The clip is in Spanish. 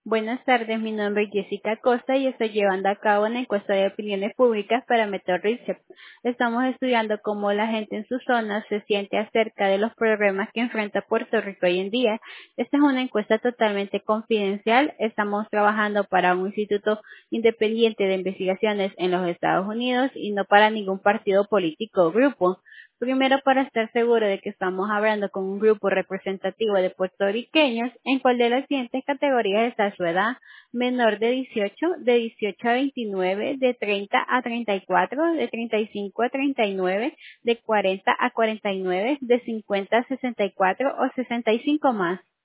Buenas tardes, mi nombre es Jessica Costa y estoy llevando a cabo una encuesta de opiniones públicas para Meteor Research. Estamos estudiando cómo la gente en su zona se siente acerca de los problemas que enfrenta Puerto Rico hoy en día. Esta es una encuesta totalmente confidencial. Estamos trabajando para un instituto independiente de investigaciones en los Estados Unidos y no para ningún partido político o grupo. Primero, para estar seguro de que estamos hablando con un grupo representativo de puertorriqueños, ¿en cuál de las siguientes categorías está su edad? Menor de 18, de 18 a 29, de 30 a 34, de 35 a 39, de 40 a 49, de 50 a 64 o 65 más.